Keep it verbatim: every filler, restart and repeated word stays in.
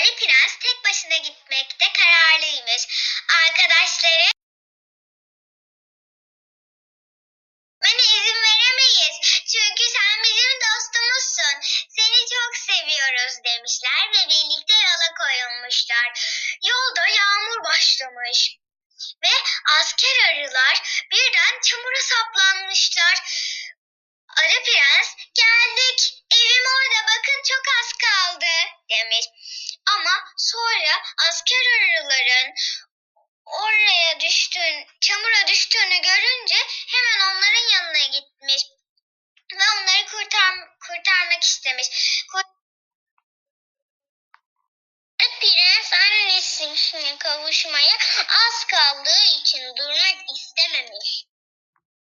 Arı Prens tek başına gitmekte kararlıymış. Arkadaşları bana izin veremeyiz. Çünkü sen bizim dostumuzsun. Seni çok seviyoruz demişler ve birlikte yola koyulmuşlar. Yolda yağmur başlamış ve asker arılar birden çamura saplanmışlar. Arı Prens geldik, evim orada bakın çok az kaldı demiş. Ama sonra asker arıların oraya düştüğün, çamura düştüğünü görünce hemen onların yanına gitmiş ve onları kurtar, kurtarmak istemiş. Prens annesine kavuşmaya az kaldığı için durmak istememiş.